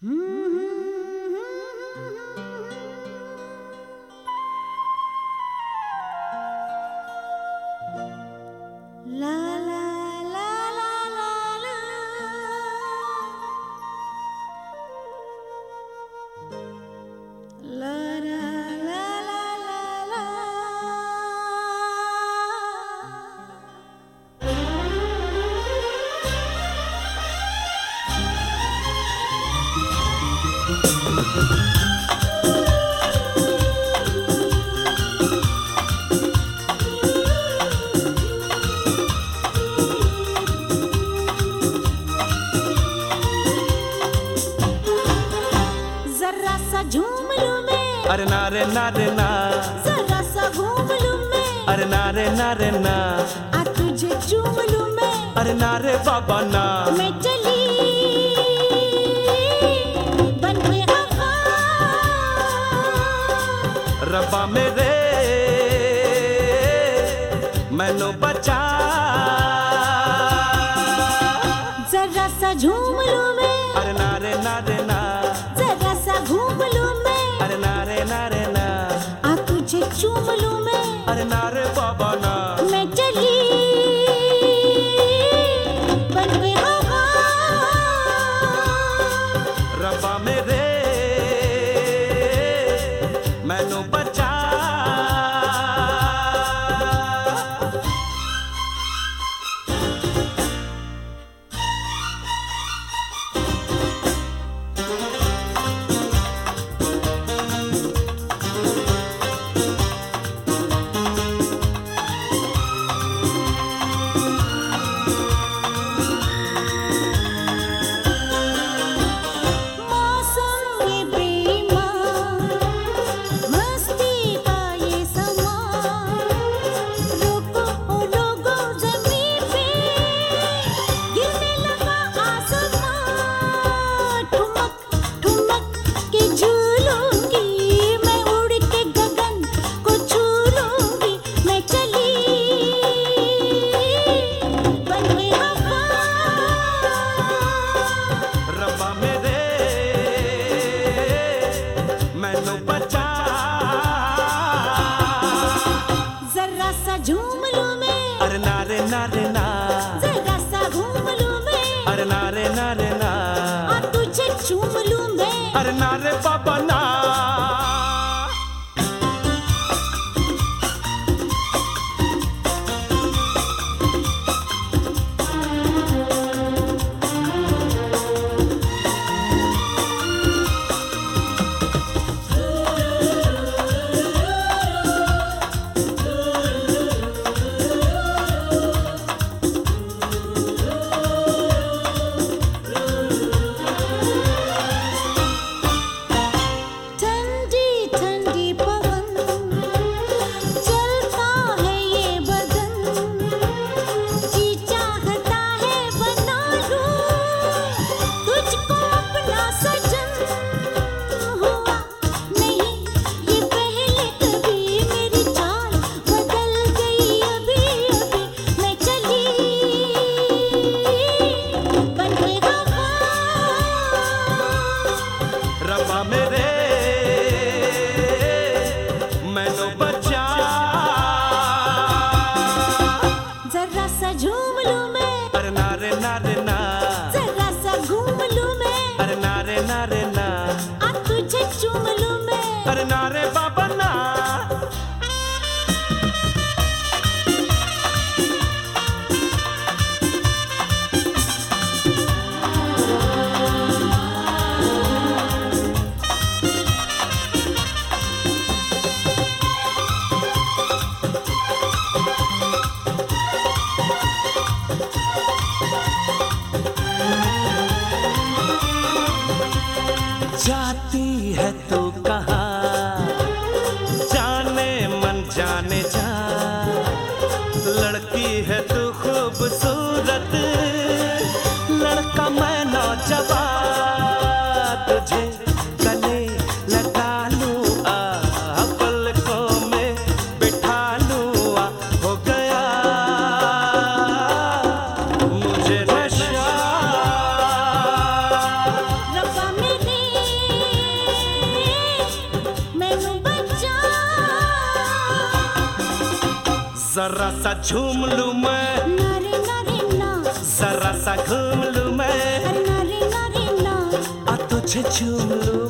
La la la la la la. La la la la la la. जरा सा झूम लूं मैं, अरे ना रे ना रे ना, जरा सा घूम लूं मैं, अरे ना रे ना रे ना, आ तुझे चूम लूं मैं, अरे ना रे बाबा ना, मैं चली बन के हवा, रब्बा मेरे मैनू बचा। जरा सा झूम लूं मैं, अरे ना रे ना रे ना, जरा सा घूम लूं मैं, अरे ना रे ना रे ना, आ तुझे चूम लूं मैं, अरे ना रे बाबा ना, मैं चली बन के हवा, रब्बा मेरे मैनू बचा। मौसम ये बेईमान, मस्ती का ये समा, रुको ओ लोगो ज़मीन पे, गिरने लगा आसमां, ठुमक ठुमक के झूलूंगी, मैं उड़ के गगन को छू लूंगी, मैं चली बन के हवा, रब्बा मेरे मैनू बचा। जरा सा झूम लूं मैं, अरे ना रे ना रे ना, जरा सा घूम लूं मैं, अरे ना रे ना रे ना, आ तुझे चूम लूं मैं, अरे ना रे बाबा ना। ठंडी ठंडी पवन, चलता है ये बदन, जी चाहता है बना लूं तुझको अपना सजन, हुआ नहीं ये पहले कभी, मेरी चाल बदल गई अभी अभी, मैं चली बन के हवा, रब्बा मेरे मैनू बचा। जरा सा झूम लूं मैं, अरे ना रे ना रे ना, जरा सा घूम लूं मैं, अरे ना रे ना रे ना, आ तुझे चूम लूं मैं, अरे ना रे बाबा ना। जाती है तू कहाँ, जाने मन जाने जा, लड़की है तू खूबसूरत, लड़का मैं नौजवान, तुझे गले लगा लूं आ, पलकों में बिठा लूं आ, हो गया मुझे नशा। रब्बा मेरे जरा सा झूम लूं मैं, नारे नारे ना, जरा सा घूम लूं मैं, नारे नारे ना, आ तुझे चूम लूं।